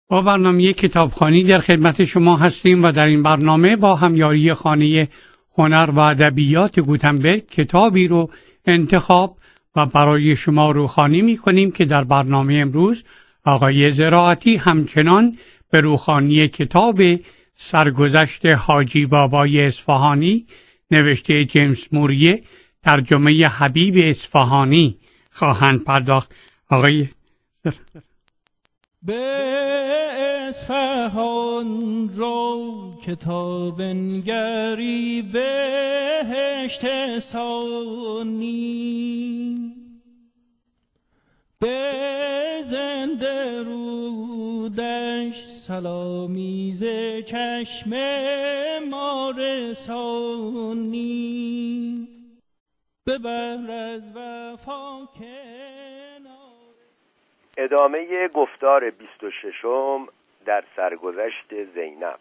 با برنامه کتابخوانی در خدمت شما هستیم و در این برنامه با همیاری خانه هنر و ادبیات گوتنبرگ کتابی رو انتخاب و برای شما روخوانی می‌کنیم که در برنامه امروز آقای زراعتی همچنان به روخوانی کتاب سرگذشت حاجی بابای اصفهانی نوشته جیمز موریه ترجمه حبیب اصفهانی خواهند پرداخت. آقای به اصفهان رو کتاب نگری بهشت ثانی، به زنده رودش سلامیز چشم ما رسانی، ببر از وفا ادامه گفتار 26 در سرگذشت زینب.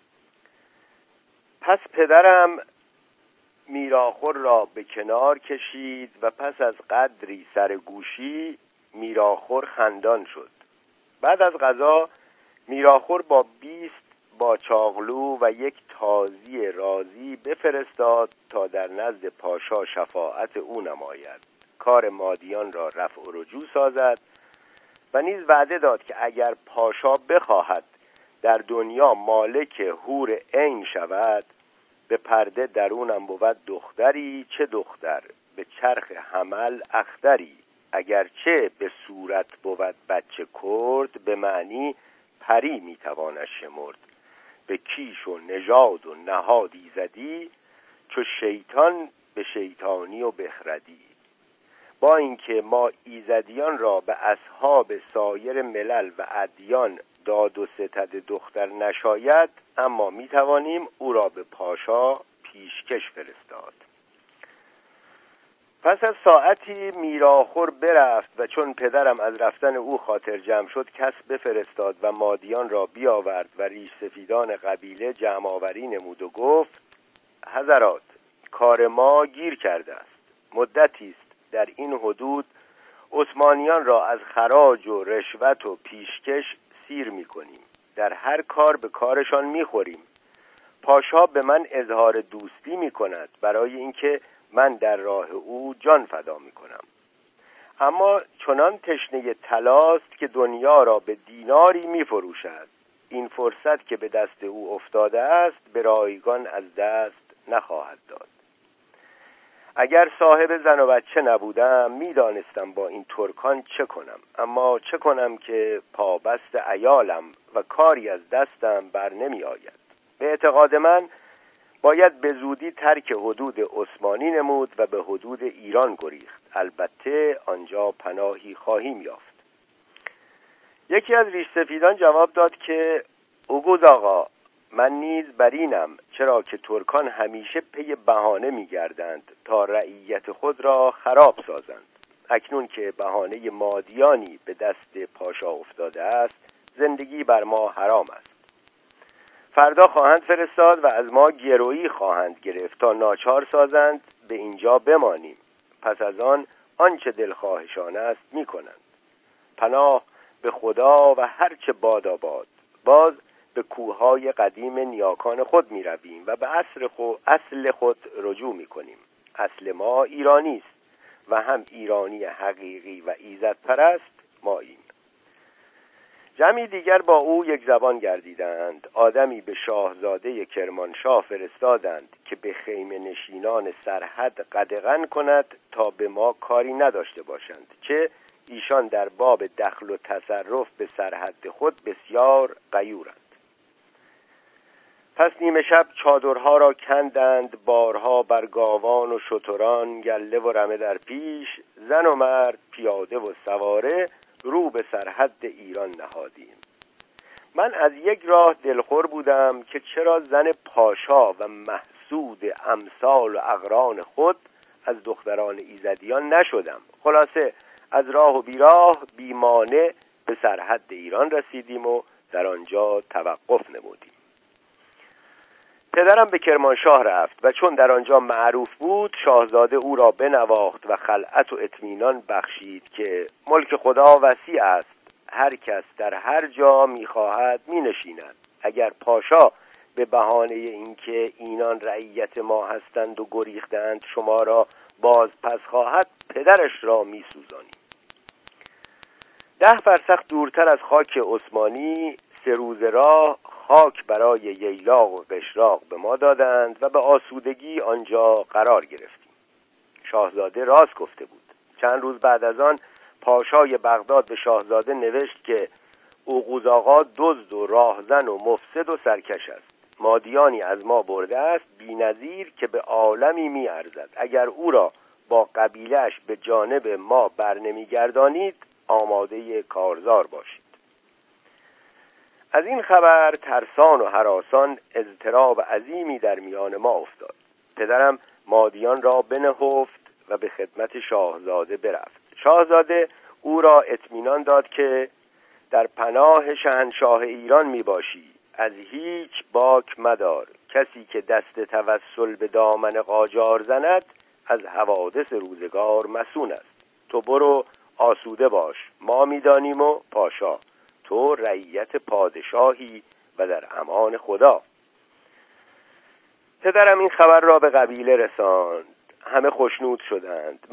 پس پدرم میراخور را به کنار کشید و پس از قدری سرگوشی میراخور خندان شد. بعد از غذا میراخور با 20 باچاقلو و یک تازی رازی بفرستاد تا در نزد پاشا شفاعت او نماید، کار مادیان را رفع و رجوع سازد و نیز وعده داد که اگر پاشا بخواهد در دنیا مالک حور عین شود، به پرده درونم بود دختری، چه دختر به چرخ حمل اختری، اگرچه به صورت بود بچه کرد، به معنی پری میتوانش شمرد، به کیش و نژاد و نهادی زدی، چو شیطان به شیطانی و بخردی. با اینکه ما ایزدیان را به اصحاب سایر ملل و ادیان داد و ستد دختر نشاید، اما می توانیم او را به پاشا پیشکش فرستاد. پس از ساعتی میراخور برفت و چون پدرم از رفتن او خاطر جمع شد، کس بفرستاد و مادیان را بیاورد و ریش سفیدان قبیله جمع آوری نمود و گفت: حضرات، کار ما گیر کرده است. مدتی است در این حدود عثمانیان را از خراج و رشوت و پیشکش سیر می‌کنیم. در هر کار به کارشان می‌خوریم. پاشا به من اظهار دوستی می‌کند برای اینکه من در راه او جان فدا می‌کنم، اما چنان تشنه طلاست که دنیا را به دیناری می‌فروشد. این فرصت که به دست او افتاده است به رایگان از دست نخواهد داد. اگر صاحب زن و بچه نبودم میدانستم با این ترکان چه کنم، اما چه کنم که پابست عیالم و کاری از دستم بر نمی آید. به اعتقاد من باید به زودی ترک حدود عثمانی نمود و به حدود ایران گریخت. البته آنجا پناهی خواهیم یافت. یکی از ریش سفیدان جواب داد که اوگوز آقا، من نیز برینم، چرا که ترکان همیشه پی بهانه می‌گردند تا رعیت خود را خراب سازند. اکنون که بهانه مادیانی به دست پاشا افتاده است، زندگی بر ما حرام است. فردا خواهند فرستاد و از ما گرویی خواهند گرفت تا ناچار سازند به اینجا بمانیم. پس از آنچه دلخواهشان است می‌کنند. پناه به خدا و هرچه باداباد. باز به کوههای قدیم نیاکان خود می رویم و به اصل خود رجوع می کنیم. اصل ما ایرانی است و هم ایرانی حقیقی و ایزد پرست ماییم. جمعی دیگر با او یک زبان گردیدند. آدمی به شاهزاده کرمانشاه فرستادند که به خیمه نشینان سرحد قدغن کند تا به ما کاری نداشته باشند، چه ایشان در باب دخل و تصرف به سرحد خود بسیار غیورند. پس نیمه شب چادرها را کندند، بارها بر گاوان و شتران، گله و رمه در پیش، زن و مرد پیاده و سواره رو به سرحد ایران نهادیم. من از یک راه دلخور بودم که چرا زن پاشا و محسود امثال و اقران خود از دختران ایزدیان نشدم. خلاصه از راه و بیراه بیمانه به سرحد ایران رسیدیم و در آنجا توقف نمودیم. پدرم به کرمانشاه رفت و چون در آنجا معروف بود، شاهزاده او را بنواخت و خلعت و اطمینان بخشید که ملک خدا وسیع است هر کس در هر جا می‌خواهد می‌نشیند. اگر پاشا به بهانه اینکه اینان رعیت ما هستند و گریختند شما را باز پس خواهد، پدرش را می‌سوزانیم. 10 فرسخ دورتر از خاک عثمانی 3 روز راه خاک برای ییلاق و قشراق به ما دادند و به آسودگی آنجا قرار گرفتیم. شاهزاده راست گفته بود. چند روز بعد از آن پاشای بغداد به شاهزاده نوشت که اوغوز آقا دزد و راهزن و مفسد و سرکش است. مادیانی از ما برده است بی‌نظیر که به عالمی می‌ارزد. اگر او را با قبیله‌اش به جانب ما برنمیگردانید آماده کارزار باشید. از این خبر ترسان و هراسان اضطراب عظیمی در میان ما افتاد. پدرم مادیان را بنهفت و به خدمت شاهزاده برفت. شاهزاده او را اطمینان داد که در پناه شاهنشاه ایران می باشی، از هیچ باک مدار. کسی که دست توسل به دامن قاجار زند از حوادث روزگار مسون است. تو برو آسوده باش، ما میدانیم و پاشا تو رعیت پادشاهی و در امان خدا. پدرم این خبر را به قبیله رساند. همه خوشنود شدند.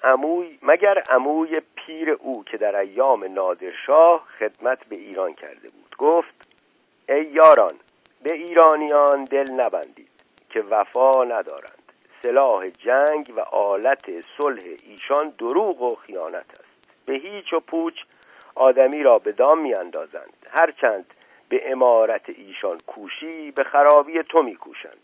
مگر عموی پیر او که در ایام نادرشاه خدمت به ایران کرده بود گفت: ای یاران، به ایرانیان دل نبندید که وفا ندارند. سلاح جنگ و آلت صلح ایشان دروغ و خیانت است. به هیچ و پوچ آدمی را به دام می اندازند. هرچند به امارت ایشان کوشی به خرابی تو می کوشند.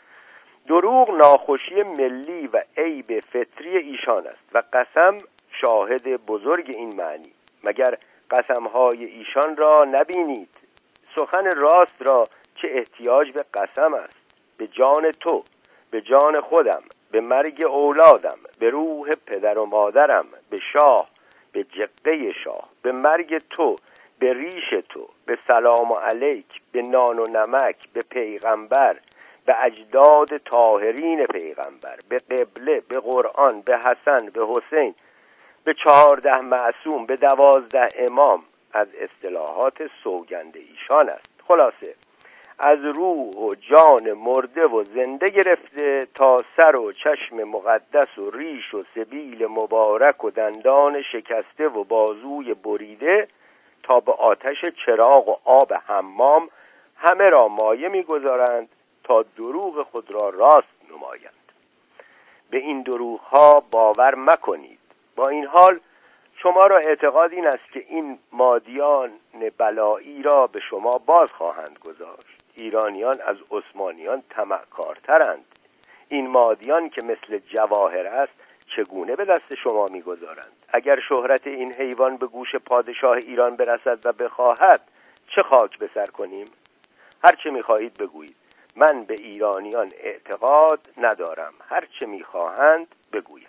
دروغ ناخوشی ملی و عیب فطری ایشان است و قسم شاهد بزرگ این معنی. مگر قسمهای ایشان را نبینید؟ سخن راست را چه احتیاج به قسم است؟ به جان تو، به جان خودم، به مرگ اولادم، به روح پدر و مادرم، به شاه، به جقه شاه، به مرگ تو، به ریش تو، به سلام علیک، به نان و نمک، به پیغمبر، به اجداد طاهرین پیغمبر، به قبله، به قرآن، به حسن، به حسین، به 14 معصوم، به 12 امام از اصطلاحات سوگند ایشان است. خلاصه از روح و جان مرده و زنده گرفته تا سر و چشم مقدس و ریش و سبیل مبارک و دندان شکسته و بازوی بریده تا به آتش چراغ و آب حمام همه را مایه می‌گذارند تا دروغ خود را راست نمایند. به این دروغ‌ها باور مکنید. با این حال شما را اعتقاد این است که این مادیان بلایی را به شما باز خواهند گذاشت. ایرانیان از عثمانیان طمع‌کارترند. این مادیان که مثل جواهر است چگونه به دست شما می‌گذارند؟ اگر شهرت این حیوان به گوش پادشاه ایران برسد و بخواهد چه خاک به سر کنیم؟ هر چه می‌خواهید بگویید. من به ایرانیان اعتقاد ندارم. هر چه می‌خواهند بگویند.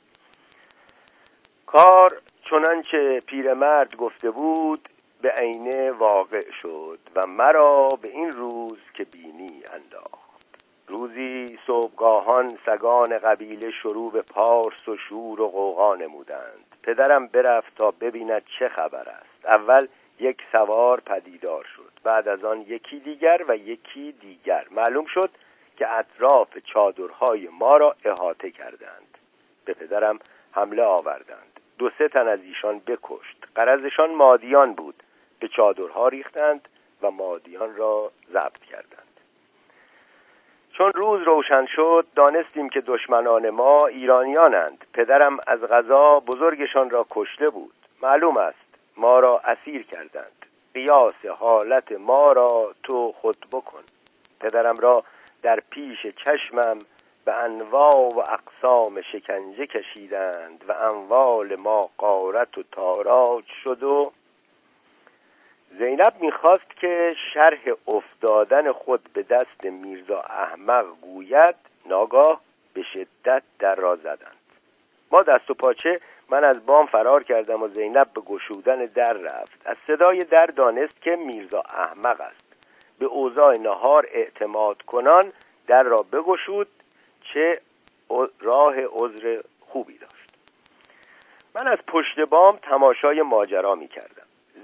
کار چنانچه پیرمرد گفته بود به عینه واقع شد و مرا به این روز که بینی انداخت. روزی صبحگاهان سگان قبیله شروع به پارس و شور و غوغا نمودند. پدرم برفت تا ببیند چه خبر است. اول یک سوار پدیدار شد، بعد از آن یکی دیگر و یکی دیگر. معلوم شد که اطراف چادرهای ما را احاطه کردند. به پدرم حمله آوردند. 2-3 تن از ایشان بکشت. غرضشان مادیان بود. به چادرها ریختند و مادیان را ضبط کردند. چون روز روشن شد دانستیم که دشمنان ما ایرانیانند. پدرم از قضا بزرگشان را کشته بود. معلوم است ما را اسیر کردند. قیاس حالت ما را تو خود بکن. پدرم را در پیش چشمم به انواع و اقسام شکنجه کشیدند و اموال ما غارت و تاراج شد و زینب می‌خواست که شرح افتادن خود به دست میرزا احمق گوید. ناگاه به شدت در را زدند. ما دست و پاچه من از بام فرار کردم و زینب به گشودن در رفت. از صدای در دانست که میرزا احمق است. به اوضاع نهار اعتماد کنان در را بگشود. چه راه عذر خوبی داشت. من از پشت بام تماشای ماجرا می کردم.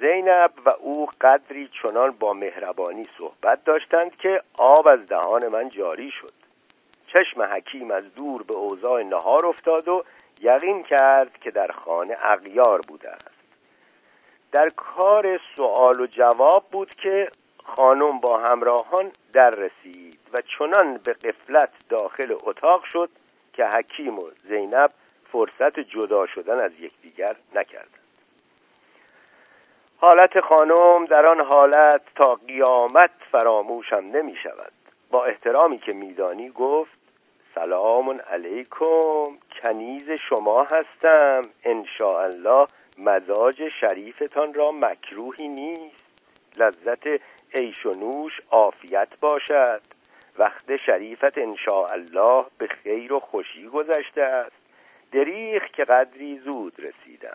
زینب و او قدری چنان با مهربانی صحبت داشتند که آب از دهان من جاری شد. چشم حکیم از دور به اوضاع نهار افتاد و یقین کرد که در خانه اغیار بوده است. در کار سؤال و جواب بود که خانم با همراهان در رسید و چنان به غفلت داخل اتاق شد که حکیم و زینب فرصت جدا شدن از یکدیگر نکردند. حالت خانم در آن حالت تا قیامت فراموشم نمی شود. با احترامی که میدانی گفت: سلام علیکم، کنیز شما هستم، انشاءالله مزاج شریفتان را مکروهی نیست، لذت عیش و نوش عافیت باشد، وقت شریفت انشاءالله به خیر و خوشی گذشته است، دریغ که قدری زود رسیدم.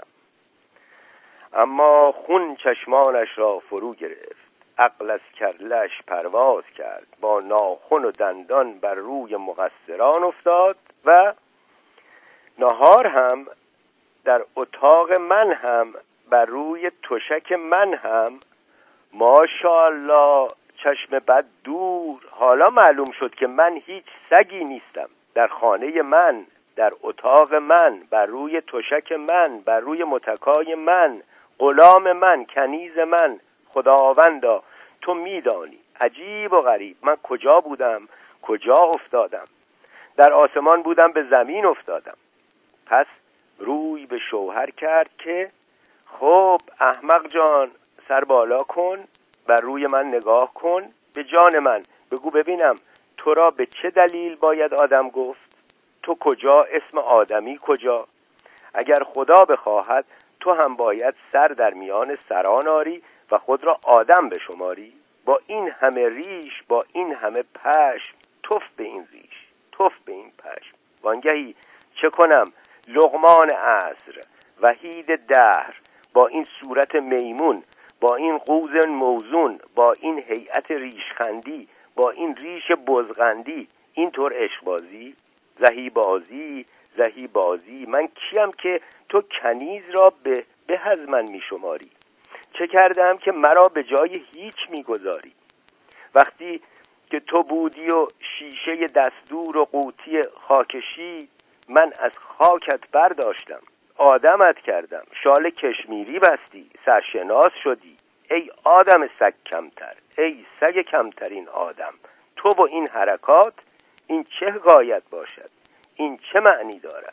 اما خون چشمانش را فرو گرفت، عقل از کرلش پرواز کرد، با ناخن و دندان بر روی مقصران افتاد و نهار هم در اتاق من هم بر روی تشک من هم. ماشاءالله، چشم بد دور، حالا معلوم شد که من هیچ سگی نیستم. در خانه من، در اتاق من، بر روی تشک من، بر روی متکای من، غلام من، کنیز من. خداوندا تو میدانی، عجیب و غریب، من کجا بودم، کجا افتادم؟ در آسمان بودم، به زمین افتادم. پس روی به شوهر کرد که خب احمق جان، سر بالا کن، بر روی من نگاه کن، به جان من بگو ببینم تو را به چه دلیل باید آدم گفت؟ تو کجا؟ اسم آدمی کجا؟ اگر خدا بخواهد تو هم باید سر در میان سران آری و خود را آدم بشماری. با این همه ریش، با این همه پشم، تف به این ریش، تف به این پشم. وانگهی چه کنم؟ لقمان عصر، وحید دهر، با این صورت میمون، با این قوز موزون، با این هیئت ریشخندی، با این ریش بزغندی، اینطور عشقبازی، زهی بازی، زهی بازی. من کیم که تو کنیز را به از من می شماری؟ چه کردم که مرا به جای هیچ می گذاری؟ وقتی که تو بودی و شیشه دستور و قوطی خاکشی، من از خاکت برداشتم، آدمت کردم، شال کشمیری بستی، سرشناس شدی. ای آدم سگ کمتر، ای سگ کمترین آدم، تو با این حرکات، این چه غایت باشد؟ این چه معنی دارد؟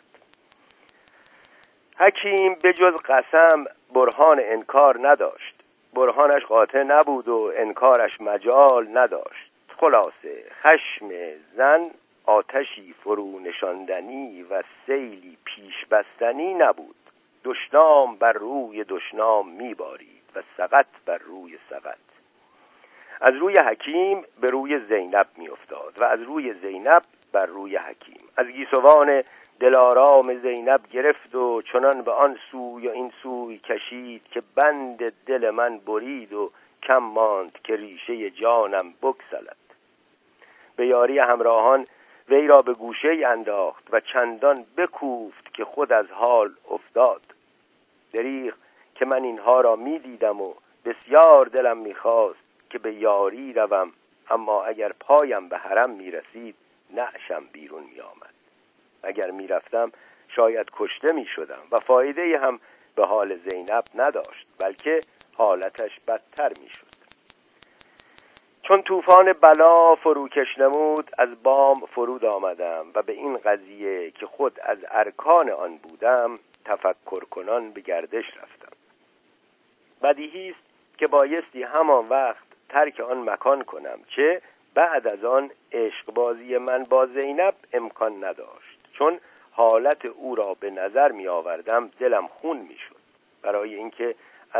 حکیم بجز قسم برهان انکار نداشت. برهانش قاطع نبود و انکارش مجال نداشت. خلاصه خشم زن آتشی فرو نشاندنی و سیلی پیش بستنی نبود. دشنام بر روی دشنام میبارید و سقط بر روی سقط. از روی حکیم به روی زینب میافتاد و از روی زینب بر روی حکیم. از گیسوان دلارام زینب گرفت و چنان به آن سوی و این سوی کشید که بند دل من برید و کم ماند که ریشه جانم بگسلد. به یاری همراهان وی را به گوشه انداخت و چندان بکوفت که خود از حال افتاد. دریغ که من اینها را می دیدم و بسیار دلم می خواست که به یاری روم، اما اگر پایم به حرم می رسید نعشم بیرون می آمد. اگر می رفتم شاید کشته می شدم و فایده هم به حال زینب نداشت، بلکه حالتش بدتر می شد. چون طوفان بلا فروکش نمود، از بام فرود آمدم و به این قضیه که خود از ارکان آن بودم تفکر کنان به گردش رفتم. بدیهی است که بایستی همان وقت ترک آن مکان کنم که بعد از آن عشقبازی من با زینب امکان نداشت. چون حالت او را به نظر می آوردم دلم خون می شد. برای اینکه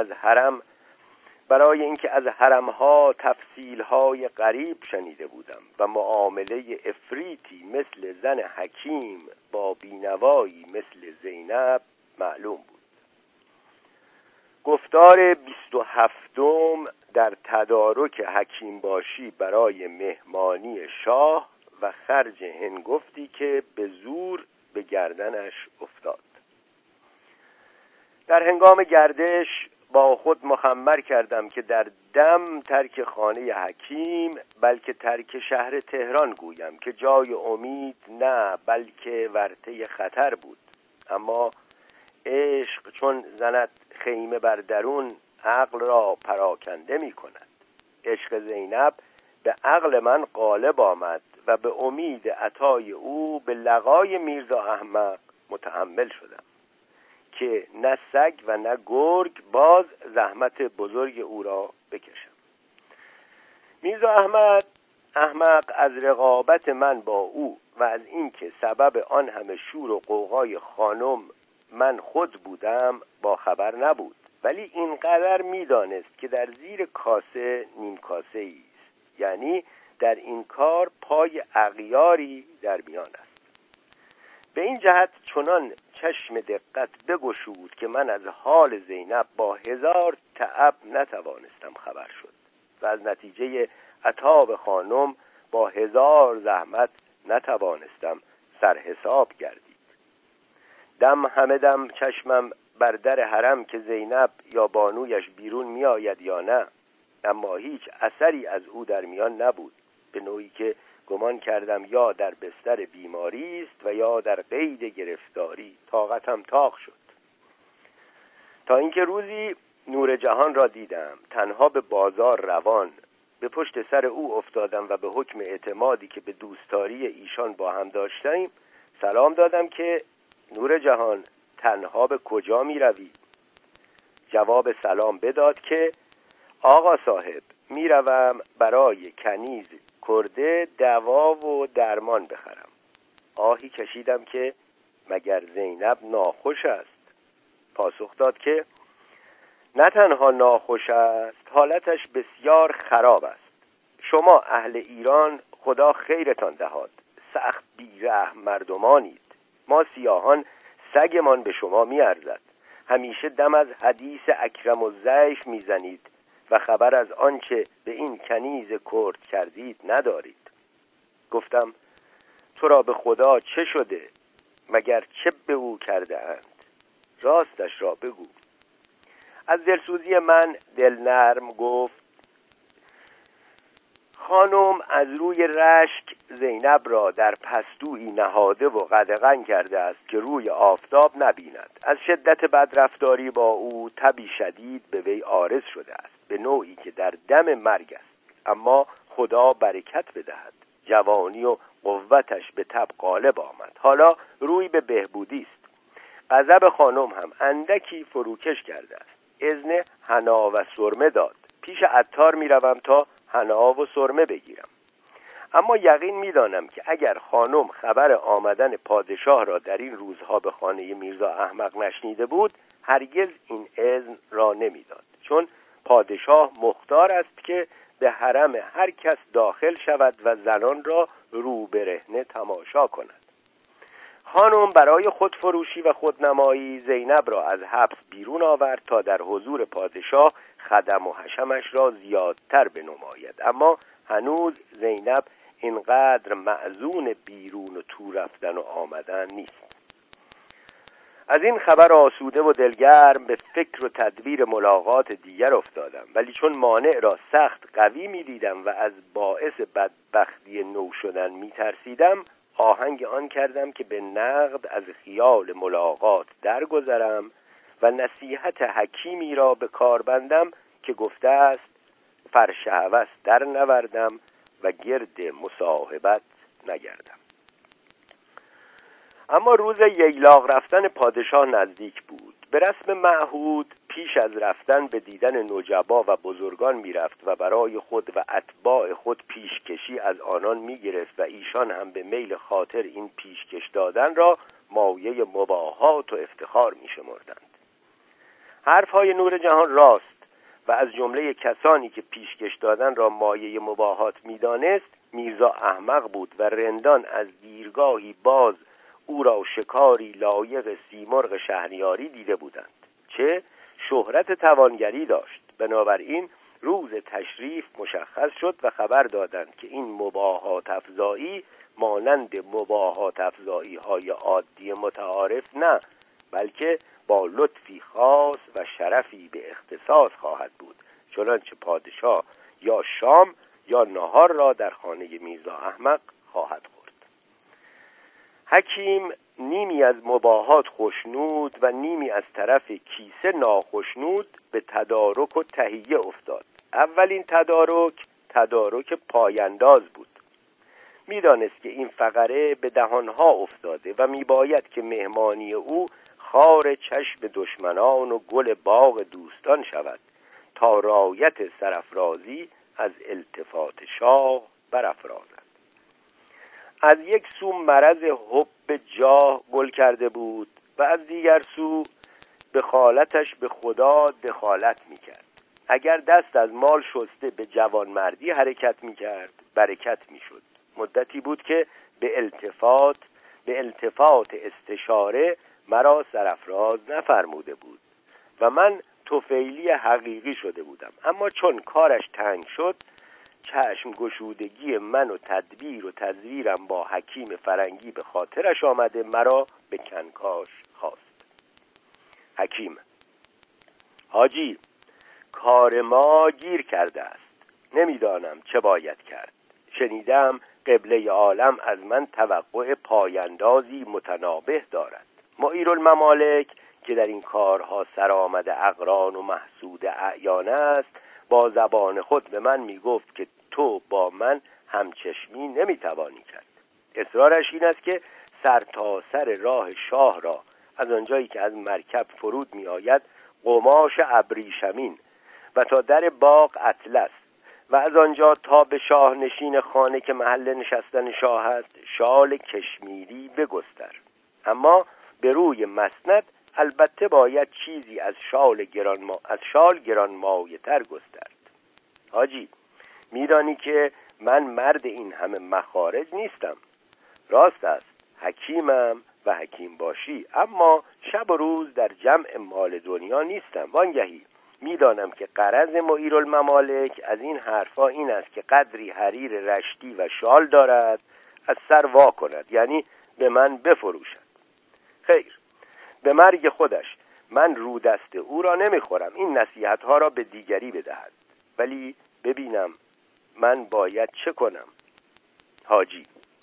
از حرمها تفصیلهای غریب شنیده بودم و معامله افریتی مثل زن حکیم با بینوایی مثل زینب معلوم بود. گفتار 27 در تدارک حکیم باشی برای مهمانی شاه و خرج هنگفتی که به زور به گردنش افتاد. در هنگام گردش با خود مخمر کردم که در دم ترک خانه حکیم بلکه ترک شهر تهران گویم که جای امید نه بلکه ورطه خطر بود. اما عشق چون زند خیمه بر درون عقل را پراکنده می کند. عشق زینب به عقل من غالب آمد و به امید عطای او به لقای میرزا احمق متحمل شدم که نه سگ و نه گرگ باز زحمت بزرگ او را بکشم. میرزا احمق از رقابت من با او و از اینکه سبب آن همه شور و غوغای خانم من خود بودم با خبر نبود، ولی اینقدر میدانست که در زیر کاسه نیم کاسه است، یعنی در این کار پای اغیاری در میان است. به این جهت چنان چشم دقت بگشود که من از حال زینب با 1000 تعب نتوانستم خبر شد و از نتیجه عتاب خانم با 1000 زحمت نتوانستم سرحساب گردید. همه دم چشمم بر در حرم که زینب یا بانویش بیرون می آید یا نه، اما هیچ اثری از او در میان نبود، به نوعی که گمان کردم یا در بستر بیماری است و یا در قید گرفتاری. طاقتم تاق شد تا اینکه روزی نور جهان را دیدم تنها به بازار روان. به پشت سر او افتادم و به حکم اعتمادی که به دوستاری ایشان با هم داشتیم سلام دادم که نور جهان تنها به کجا می روی؟ جواب سلام بداد که آقا صاحب می روم برای کنیز کرده دوا و درمان بخرم. آهی کشیدم که مگر زینب ناخوش است؟ پاسخ داد که نه تنها ناخوش است، حالتش بسیار خراب است. شما اهل ایران خدا خیرتان دهاد، سخت بی‌رحم مردمانید. ما سیاهان سگمان به شما می‌ارزد. همیشه دم از حدیث اکرم الضیف میزنید و خبر از آنچه به این کنیز کرد کردید ندارید. گفتم تو را به خدا چه شده؟ مگر چه به او کرده اند؟ راستش را بگو. از دلسوزی من دل نرم گفت خانم از روی رشک زینب را در پستویی نهاده و قدغن کرده است که روی آفتاب نبیند. از شدت بدرفتاری با او تبی شدید به وی عارض شده است، به نوعی که در دم مرگ است، اما خدا برکت بدهد. جوانی و قوتش به تب غالب آمد، حالا روی به بهبودی است. غضب خانم هم اندکی فروکش کرده است. اذن حنا و سرمه داد. پیش عطار می روم تا حنا و سرمه بگیرم. اما یقین می دانم که اگر خانم خبر آمدن پادشاه را در این روزها به خانه میرزا احمق نشنیده بود هرگز این اذن را نمی داد، چون پادشاه مختار است که به حرم هر کس داخل شود و زنان را رو برهنه تماشا کند. خانم برای خودفروشی و خودنمایی زینب را از حبس بیرون آورد تا در حضور پادشاه خدم و حشمش را زیادتر بنماید، اما هنوز زینب اینقدر معزون بیرون و تو رفتن و آمدن نیست. از این خبر آسوده و دلگرم به فکر و تدبیر ملاقات دیگر افتادم، ولی چون مانع را سخت قوی می دیدم و از باعث بدبختی نو شدن می ترسیدم آهنگ آن کردم که به نقد از خیال ملاقات درگذرم و نصیحت حکیمی را به کار بندم که گفته است فرش هوس در نوردم و گرد مصاحبت نگردم. اما روز ییلاق رفتن پادشاه نزدیک بود. به رسم معهود پیش از رفتن به دیدن نجبا و بزرگان می رفت و برای خود و اتباع خود پیشکشی از آنان می گرفت و ایشان هم به میل خاطر این پیشکش دادن را مایه مباهات و افتخار می شمردند. حرفهای نور جهان راست و از جمله کسانی که پیشکش دادن را مایه مباهات می دانست میرزا احمق بود و رندان از دیرگاهی باز او را شکاری لایق سیمرغ شهریاری دیده بودند. چه شهرت توانگری داشت. بنابراین روز تشریف مشخص شد و خبر دادند که این مباهات افزایی مانند مباهات افزایی های عادی متعارف نه، بلکه با لطفی خاص و شرفی به اختصاص خواهد بود، چنانچه پادشاه یا شام یا نهار را در خانه میرزا احمق خواهد خورد. حکیم نیمی از مباحات خوشنود و نیمی از طرف کیسه ناخشنود به تدارک و تهیه افتاد. اولین تدارک پاینداز بود. میدانست که این فقره به دهانها افتاده و میباید که مهمانی او خار چشم دشمنان و گل باغ دوستان شود تا رایت سرافرازی از التفات شاه برافرازد. از یک سو مرض حب جاه گل کرده بود و از دیگر سو به خالتش به خدا دخالت میکرد. اگر دست از مال شسته به جوانمردی حرکت میکرد برکت میشد. مدتی بود که به التفات استشاره مرا سرافراز نفرموده بود و من طفیلی حقیقی شده بودم، اما چون کارش تنگ شد چشم گشودگی من و تدبیر و تزویرم با حکیم فرنگی به خاطرش آمده مرا به کنکاش خواست. حکیم: حاجی، کار ما گیر کرده است، نمیدانم چه باید کرد. شنیدم قبله عالم از من توقع پایندازی متنابه دارد. معیرالممالک که در این کارها سرآمده اقران و محسود اعیان است با زبان خود به من میگفت که تو با من همچشمی نمیتوانی کرد. اصرارش این است که سر تا سر راه شاه را از آنجایی که از مرکب فرود می آید قماش ابریشمین و تا در باغ اطلس و از آنجا تا به شاه نشین خانه که محل نشستن شاه است شال کشمیری بگستر، اما به روی مسند البته باید چیزی از شال گرانمایه تر گسترد. حاجی، میدانی که من مرد این همه مخارج نیستم. راست است حکیمم و حکیم باشی، اما شب و روز در جمع مال دنیا نیستم. وانگهی میدانم که غرض معیرالممالک از این حرفا این است که قدری حریر رشتی و شال دارد از سر وا کند، یعنی به من بفروشد. خیر، به مرگ خودش من رو دست او را نمیخورم، این نصیحتها را به دیگری بدهد، ولی ببینم من باید چه کنم. حاجی: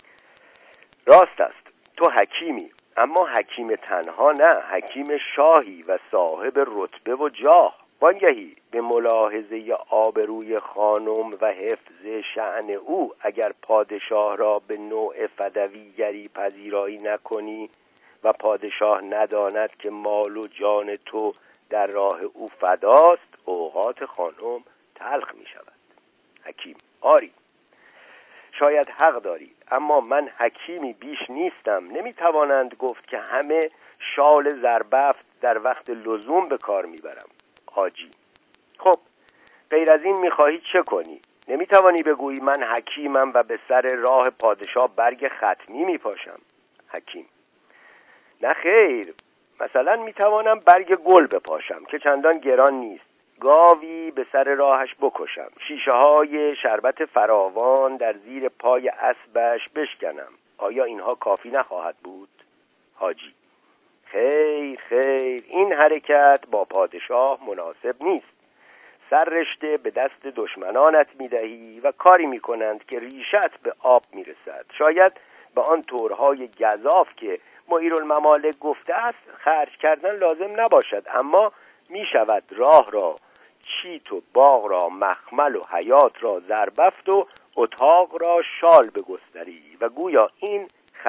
راست است تو حکیمی، اما حکیم تنها نه، حکیم شاهی و صاحب رتبه و جاه. وانگهی به ملاحظه آبروی خانم و حفظ شأن او اگر پادشاه را به نوع فدویگری پذیرایی نکنی و پادشاه نداند که مال و جان تو در راه او فداست، اوقات خانم تلخ می شود. حکیم: آری، شاید حق داری، اما من حکیمی بیش نیستم. نمیتوانند گفت که همه شال زربفت در وقت لزوم به کار میبرم. حاجی: خب غیر از این میخواهی چه کنی؟ نمیتوانی بگویی من حکیمم و به سر راه پادشاه برگ ختمی میپاشم. حکیم: نه خیر، مثلا میتوانم برگ گل بپاشم که چندان گران نیست، گاوی به سر راهش بکشم، شیشه های شربت فراوان در زیر پای اسبش بشکنم. آیا اینها کافی نخواهد بود؟ حاجی: خیر، این حرکت با پادشاه مناسب نیست. سر رشته به دست دشمنانت میدهی و کاری میکنند که ریشت به آب میرسد. شاید به آن طورهای گزاف که معیرالممالک گفته است خرج کردن لازم نباشد، اما می شود راه را چیت و باغ را مخمل و حیات را زربفت و اتاق را شال بگستری و گویا این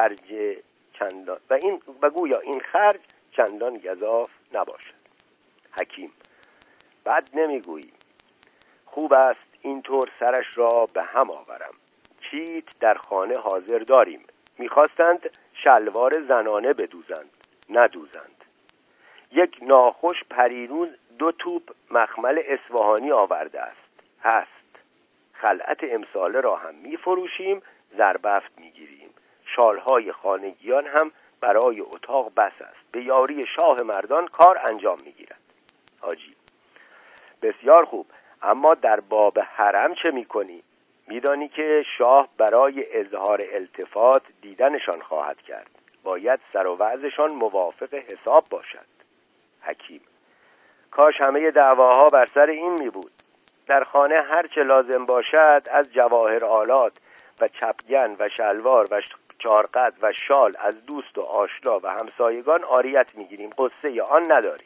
خرج چندان گزاف نباشد. حکیم: بد نمیگویی. خوب است اینطور سرش را به هم آورم. چیت در خانه حاضر داریم. میخواستند شلوار زنانه بدوزند، ندوزند. یک ناخوش پریروز 2 توپ مخمل اصفهانی آورده هست. خلعت امساله را هم میفروشیم، زربفت میگیریم. شالهای خانگیان هم برای اتاق بس است. به یاری شاه مردان کار انجام میگیرد. حاجی: بسیار خوب، اما در باب حرم چه میکنی؟ میدانی که شاه برای اظهار التفات دیدنشان خواهد کرد. باید سر و وضعشان موافق حساب باشد. حکیم: کاش همه دعواها بر سر این می بود. در خانه هر چه لازم باشد از جواهر آلات و چپگن و شلوار و چارقد و شال از دوست و آشنا و همسایگان عاریت میگیریم، قصه آن نداریم.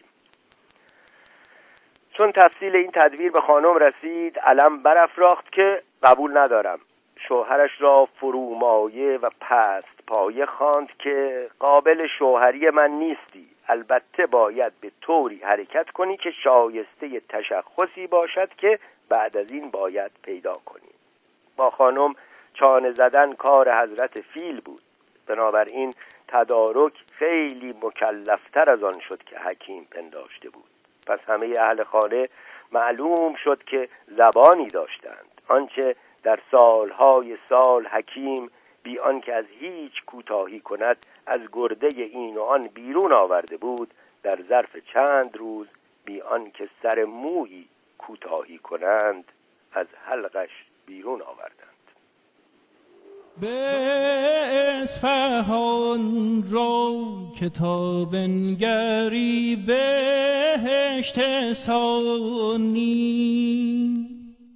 چون تفصیل این تدبیر به خانم رسید، علم برافراخت که قبول ندارم. شوهرش را فرومایه و پست پایه خواند که قابل شوهری من نیستی، البته باید به طوری حرکت کنی که شایسته تشخصی باشد که بعد از این باید پیدا کنی. با خانم چانه زدن کار حضرت فیل بود، بنابراین تدارک خیلی مکلفتر از آن شد که حکیم پنداشته بود. پس همه اهل خانه معلوم شد که زبانی داشتند. آنچه در سالهای سال حکیم بی آنکه از هیچ کوتاهی کند از گرده این و آن بیرون آورده بود، در ظرف چند روز بی آنکه سر مویی کوتاهی کنند از حلقش بیرون آوردند. به اصفهان رو کتاب نگری بهشت ثانی،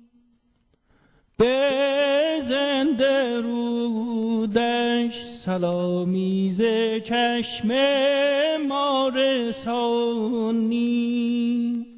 به زنده رودش سلامی ز چشم ما رسانی.